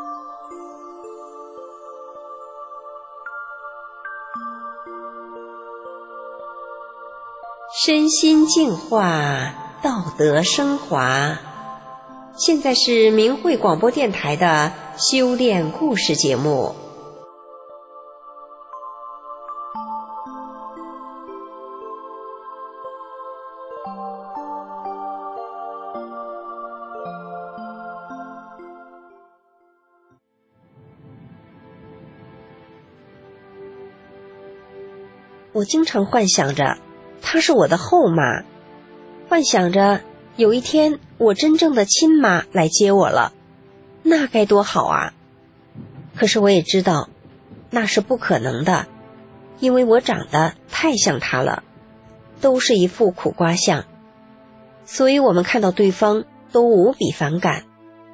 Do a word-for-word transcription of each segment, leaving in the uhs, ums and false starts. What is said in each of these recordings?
身心净化，道德升华。现在是明慧广播电台的修炼故事节目。我经常幻想着她是我的后妈，幻想着有一天我真正的亲妈来接我了，那该多好啊！可是我也知道那是不可能的，因为我长得太像她了，都是一副苦瓜相，所以我们看到对方都无比反感。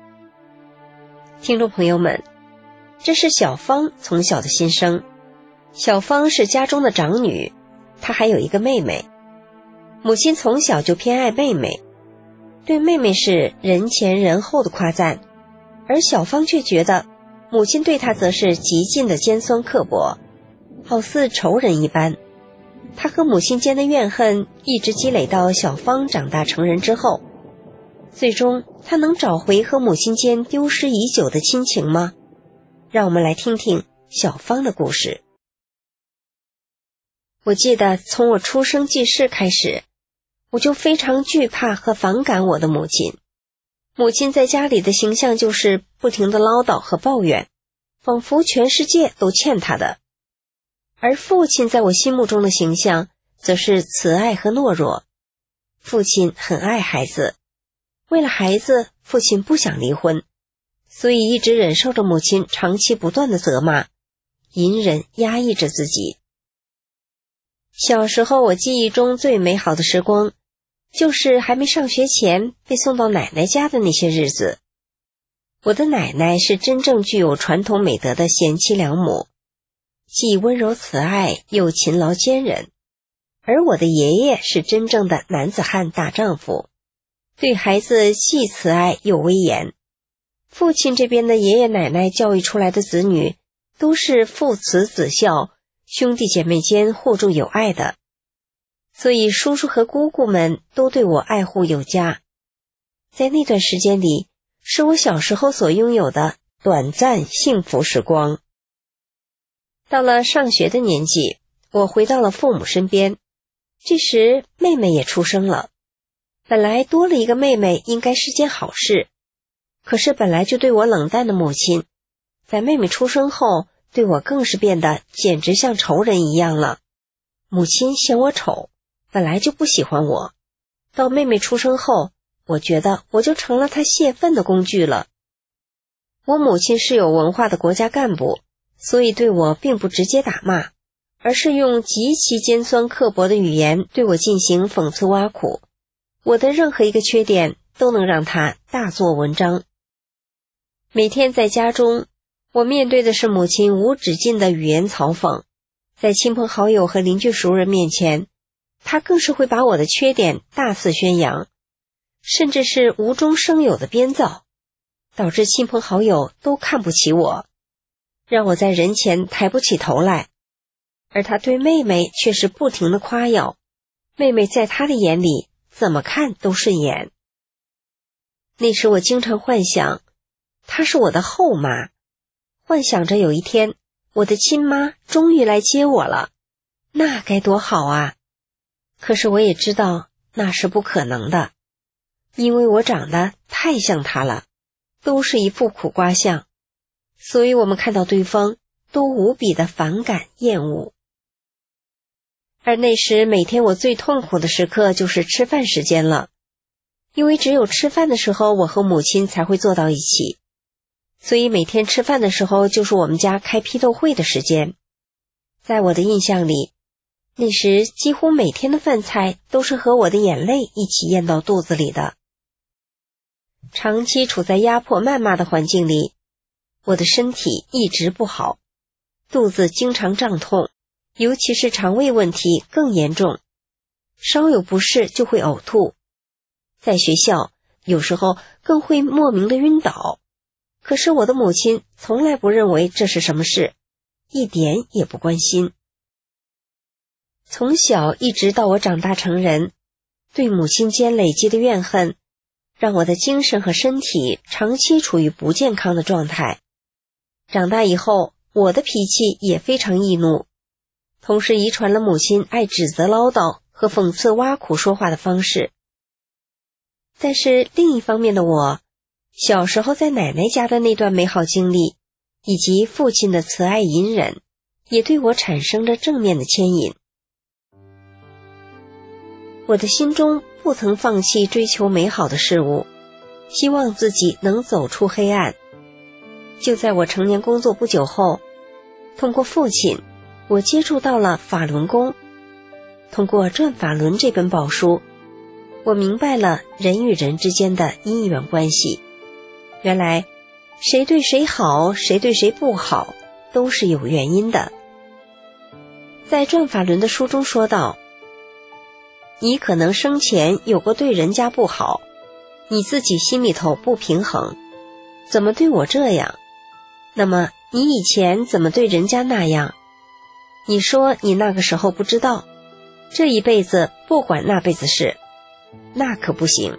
听众朋友们，这是小芳从小的心声。小芳是家中的长女，她还有一个妹妹。母亲从小就偏爱妹妹，对妹妹是人前人后的夸赞，而小芳却觉得母亲对她则是极尽的尖酸刻薄，好似仇人一般。她和母亲间的怨恨一直积累到小芳长大成人之后，最终她能找回和母亲间丢失已久的亲情吗？让我们来听听小芳的故事。我记得从我出生记事开始，我就非常惧怕和反感我的母亲。母亲在家里的形象就是不停地唠叨和抱怨，仿佛全世界都欠她的。而父亲在我心目中的形象则是慈爱和懦弱。父亲很爱孩子，为了孩子，父亲不想离婚，所以一直忍受着母亲长期不断的责骂，隐忍压抑着自己。小时候我记忆中最美好的时光，就是还没上学前被送到奶奶家的那些日子。我的奶奶是真正具有传统美德的贤妻良母，既温柔慈爱又勤劳坚韧。而我的爷爷是真正的男子汉大丈夫，对孩子既慈爱又威严。父亲这边的爷爷奶奶教育出来的子女都是父慈子孝，兄弟姐妹间互助有爱的，所以叔叔和姑姑们都对我爱护有加。在那段时间里，是我小时候所拥有的短暂幸福时光。到了上学的年纪，我回到了父母身边，这时妹妹也出生了。本来多了一个妹妹应该是件好事，可是本来就对我冷淡的母亲，在妹妹出生后对我更是变得简直像仇人一样了。母亲嫌我丑，本来就不喜欢我，到妹妹出生后，我觉得我就成了她泄愤的工具了。我母亲是有文化的国家干部，所以对我并不直接打骂，而是用极其尖酸刻薄的语言对我进行讽刺挖苦，我的任何一个缺点都能让她大做文章。每天在家中，我面对的是母亲无止境的语言嘲讽，在亲朋好友和邻居熟人面前，她更是会把我的缺点大肆宣扬，甚至是无中生有的编造，导致亲朋好友都看不起我，让我在人前抬不起头来。而她对妹妹却是不停地夸耀，妹妹在她的眼里怎么看都顺眼。那时我经常幻想，她是我的后妈，幻想着有一天我的亲妈终于来接我了，那该多好啊！可是我也知道那是不可能的，因为我长得太像她了，都是一副苦瓜相，所以我们看到对方都无比的反感厌恶。而那时每天我最痛苦的时刻就是吃饭时间了，因为只有吃饭的时候我和母亲才会坐到一起，所以每天吃饭的时候就是我们家开批斗会的时间。在我的印象里，那时几乎每天的饭菜都是和我的眼泪一起咽到肚子里的。长期处在压迫谩骂的环境里，我的身体一直不好，肚子经常胀痛，尤其是肠胃问题更严重，稍有不适就会呕吐。在学校有时候更会莫名的晕倒， 可是我的母亲从来不认为这是什么事，一点也不关心。从小一直到我长大成人，对母亲间累积的怨恨，让我的精神和身体长期处于不健康的状态。长大以后，我的脾气也非常易怒，同时遗传了母亲爱指责唠叨和讽刺挖苦说话的方式。但是另一方面的我，小时候在奶奶家的那段美好经历，以及父亲的慈爱隐忍，也对我产生着正面的牵引。我的心中不曾放弃追求美好的事物，希望自己能走出黑暗。就在我成年工作不久后，通过父亲，我接触到了法轮功。通过《转法轮》这本宝书，我明白了人与人之间的因缘关系。原来，谁对谁好，谁对谁不好，都是有原因的。在《转法轮》的书中说道，你可能生前有过对人家不好，你自己心里头不平衡，怎么对我这样？那么你以前怎么对人家那样？你说你那个时候不知道，这一辈子不管那辈子事，那可不行。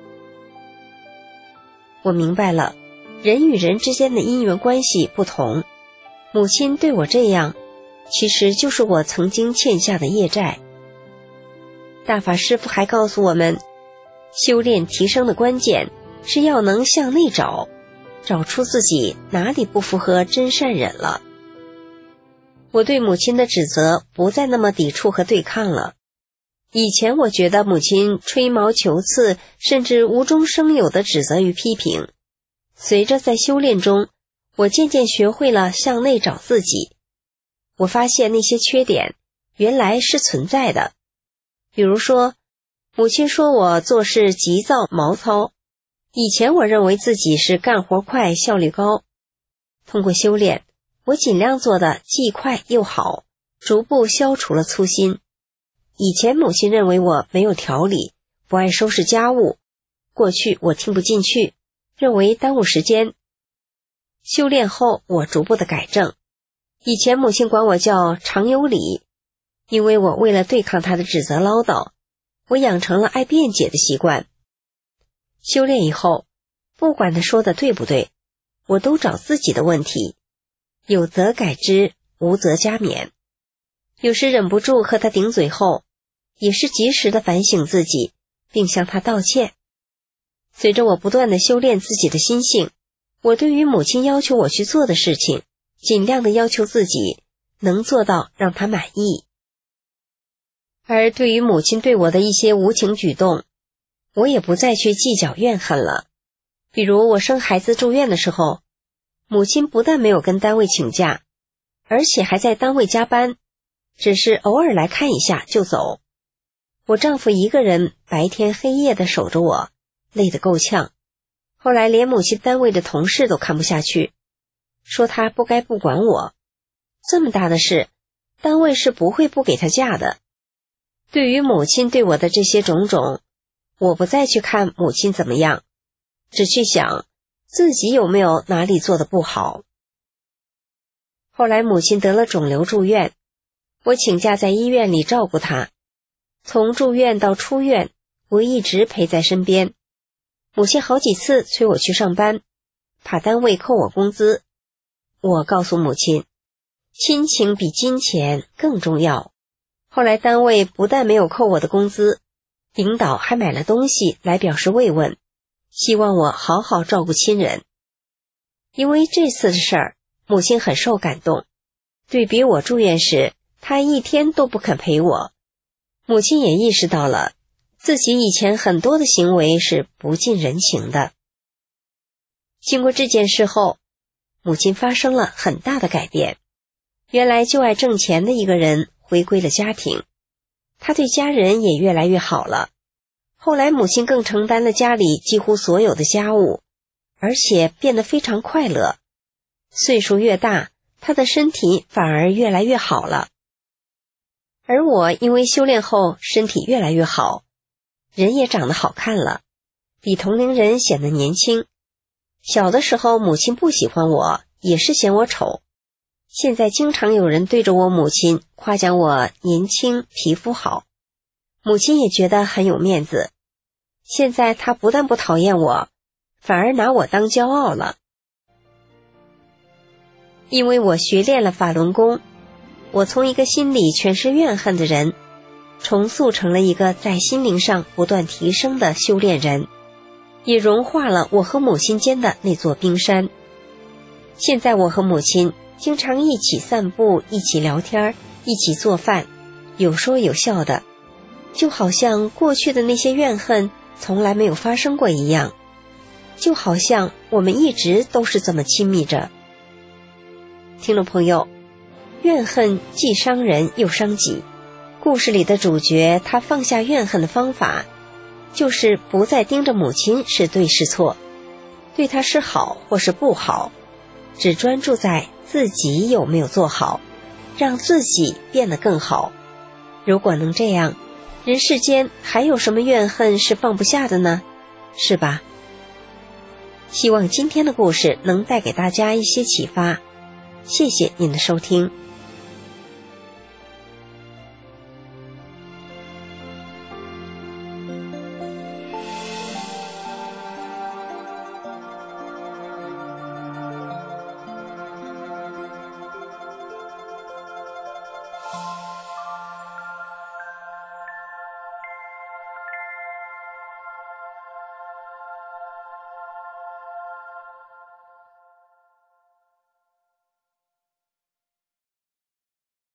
我明白了，人与人之间的因缘关系不同，母亲对我这样，其实就是我曾经欠下的业债。大法师父还告诉我们，修炼提升的关键是要能向内找，找出自己哪里不符合真善忍了。我对母亲的指责不再那么抵触和对抗了。以前我觉得母亲吹毛求疵，甚至无中生有的指责与批评。随着在修炼中，我渐渐学会了向内找自己。我发现那些缺点原来是存在的。比如说，母亲说我做事急躁毛糙，以前我认为自己是干活快，效率高。通过修炼，我尽量做的既快又好，逐步消除了粗心。以前母亲认为我没有条理，不爱收拾家务，过去我听不进去，认为耽误时间。修炼后，我逐步的改正。以前母亲管我叫常有理，因为我为了对抗她的指责唠叨，我养成了爱辩解的习惯。修炼以后，不管她说的对不对，我都找自己的问题，有则改之，无则加勉。有时忍不住和她顶嘴后，也是及时的反省自己，并向她道歉。随着我不断的修炼自己的心性，我对于母亲要求我去做的事情，尽量的要求自己能做到让她满意。而对于母亲对我的一些无情举动，我也不再去计较怨恨了。比如我生孩子住院的时候，母亲不但没有跟单位请假，而且还在单位加班，只是偶尔来看一下就走。我丈夫一个人白天黑夜的守着我，累得够呛。后来连母亲单位的同事都看不下去，说他不该不管我。这么大的事，单位是不会不给他假的。对于母亲对我的这些种种，我不再去看母亲怎么样，只去想自己有没有哪里做得不好。后来母亲得了肿瘤住院，我请假在医院里照顾她。从住院到出院，我一直陪在身边。母亲好几次催我去上班，怕单位扣我工资。我告诉母亲，亲情比金钱更重要。后来单位不但没有扣我的工资，领导还买了东西来表示慰问，希望我好好照顾亲人。因为这次的事儿，母亲很受感动。对比我住院时，她一天都不肯陪我。母亲也意识到了自己以前很多的行为是不近人情的。经过这件事后，母亲发生了很大的改变。原来就爱挣钱的一个人回归了家庭，他对家人也越来越好了。后来母亲更承担了家里几乎所有的家务，而且变得非常快乐。岁数越大，她的身体反而越来越好了。而我因为修炼后身体越来越好，人也长得好看了，比同龄人显得年轻。 小的时候母亲不喜欢我，也是嫌我丑。现在经常有人对着我母亲夸奖我年轻，皮肤好，母亲也觉得很有面子。现在她不但不讨厌我，反而拿我当骄傲了。因为我学练了法轮功，我从一个心里全是怨恨的人，重塑成了一个在心灵上不断提升的修炼人，也融化了我和母亲间的那座冰山。现在我和母亲经常一起散步，一起聊天，一起做饭，有说有笑的，就好像过去的那些怨恨从来没有发生过一样，就好像我们一直都是这么亲密着。听众朋友，怨恨既伤人又伤己。故事里的主角他放下怨恨的方法，就是不再盯着母亲是对是错，对她是好或是不好，只专注在自己有没有做好，让自己变得更好。如果能这样，人世间还有什么怨恨是放不下的呢？是吧？希望今天的故事能带给大家一些启发。谢谢您的收听。